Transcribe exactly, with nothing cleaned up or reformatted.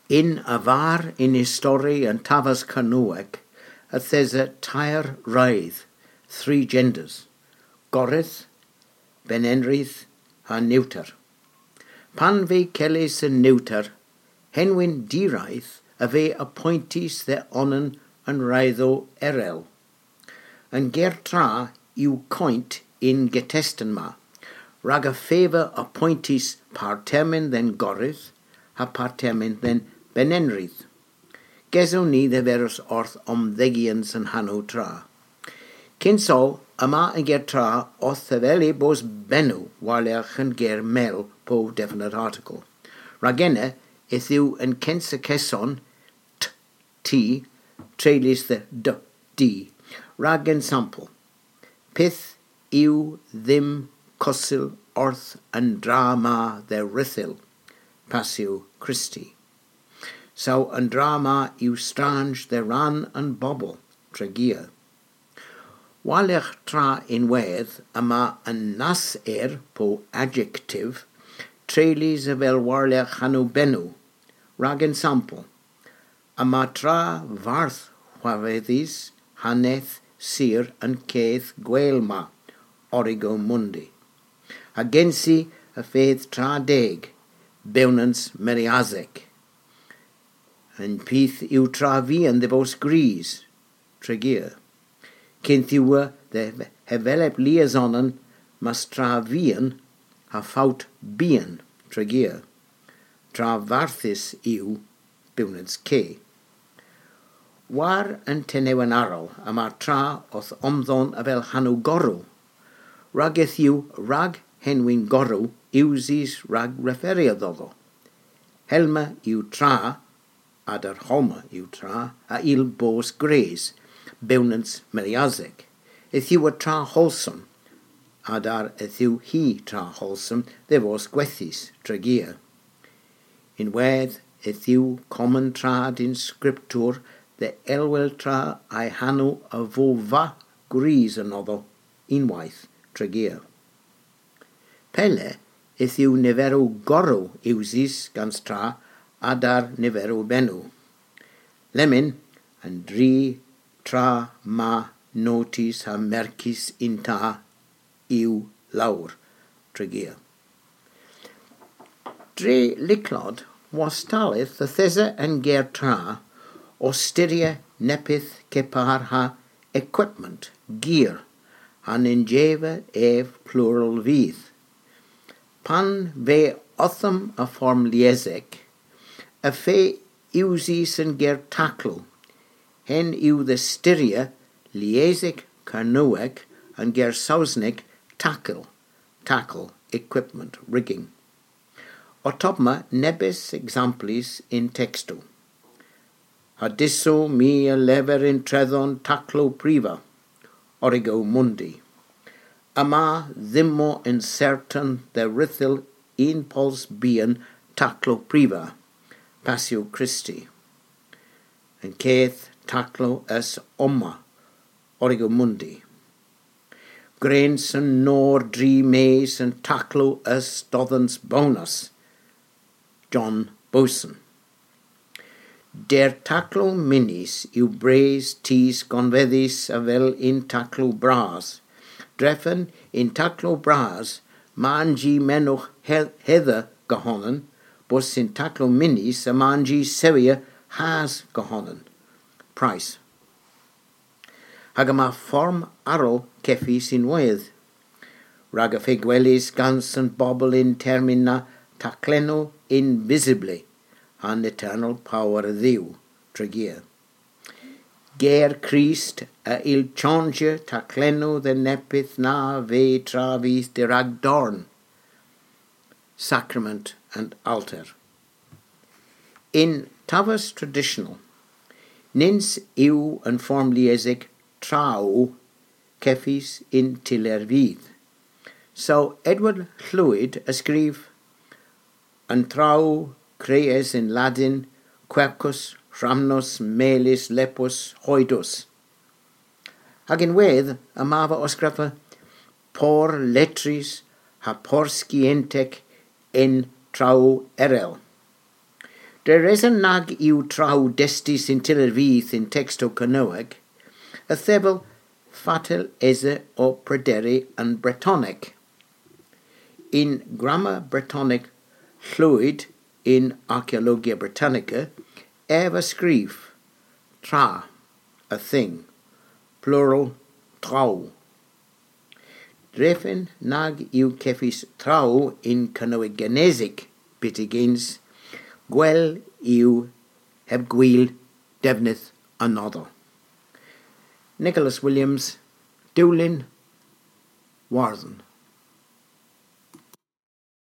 In a var in histori and Tavas Canuac, a thesa tair raidd, three genders, Gorith, Benenrith, a Neuter. Pan ve celis yn Neuter, henwyn diraeth a ve appointis the onan and raiddo erel. And ger tra iw coint in getestenma, rag a favor appointis partermin then Gorith, ha partermin then Benenrith. Geso ni the verus orth om ddegians and hano tra. Kinso, ama en ger tra oth theveli bos benu waleach en ger mel po definite article. Ragene, ithiu en kensa keson, t, t, trelis the d, d. Rag sample. Pith, iw, thim, cosil, orth, and drama the rithil. Passio Christi. So and drama iw strange the ran and bobble, tregia. Walech tra in wedd ama an nas er po adjective, trelis avel warlech hanu benu, rag sample. Ama tra varth whavedis, haneth, sir, and caith gweilma, origo mundi. Agensi a faith tra deg, beunans meriazek. And pith iw tra vian de vos gris, tregia. Cynthiwa the hevelep liazonen mas tra vian ha faut bian, tregia. Tra varthis iw, beunans ke. War yn tenewan aral am ar tra oth omddon a fel hanu gorw. Rageth yw rag henwyn gorw iwsis rag referia ddodo. Helma yw tra, ad ar holma yw tra, a il bos gres, bewnans meriazeg. Eth yw a tra wholesome, ad ar eth yw hi tra wholesome, de vos gwethis, tregia. In wedd, eth yw common trad in scriptur, the elwel tra ai hanu a vo va gris another unwaith tregia. Pele eth yw niferw gorw iwsis gans tra adar niferw benu. Lemin and dri tra ma notis ha mercis inta iw lawr tregia. Dre liclod was talith the thesa and ger tra ostyria nepith kepar ha equipment, gear, an ingeva ev plural vith. Pan ve otham a form liezek, a fe iwsis and ger taclo, hen iw the styria liezek carnuec and ger sausnik tackle, tackle, equipment, rigging. Otopma nebis exemplis in textu. Adisso mi a lever in trethon taclo priva, origo mundi. Ama dhimmo incertan the rithil in pols bien taclo priva, passio Christi. And caeth taclo es omma, origo mundi. Grains and nor dri meis and taclo es dothans bonus, John Boson. Der taclo minis iw bres tis convedis avel in taclo bras. Dreffen in taclo bras mangi menoch heather gehonnen, bos in taclo minis a mangi sevia has gehonnen. Price. Hagama form arrow kefis in wedd. Raga figuelis gans and bobble in termina tacleno invisibly. An eternal power Ddiw, tregia. Ger Christ a il change tacleno the nepith na ve travis de ragdorn, sacrament and altar. In Tavas traditional, nins iw and form liesig trau kefis in tilervid. So Edward Llwyd escrif and trau crees in Latin, quercus, rhamnos, melis, lepus, hoidus. Hag in wedd, amava osgrapha, por letris, ha por scientec in trau erel. Dreresan nag yw traw desti sy'n tyler fydd in texto canoeg, y thebl fatel eze o prederi yn Bretonic. In Grammar Bretonic llwyd in Archaeologia Britannica, ef ysgrif tra, a thing, plural traw. Drefyn nag yw ceffis traw in canoeg genesig bitigins, gwel yw heb gwyl defnydd another. Nicholas Williams, Dwlin, Warden.